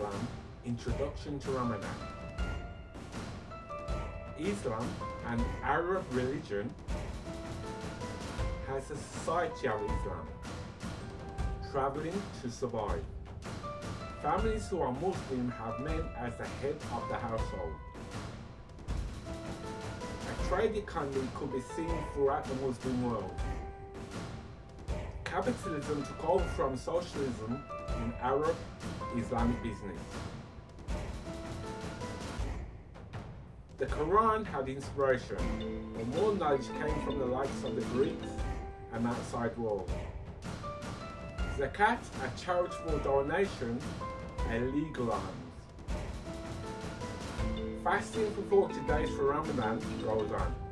Islam, Introduction to Ramadan. Islam, an Arab religion, has a society of Islam, traveling to survive. Families who are Muslim have men as the head of the household. A trade economy could be seen throughout the Muslim world. Capitalism took over from socialism in Arab Islamic business. The Quran had inspiration, but more knowledge came from the likes of the Greeks and outside world. Zakat, a charitable donation, and legal alms. Fasting for 40 days for Ramadan goes on.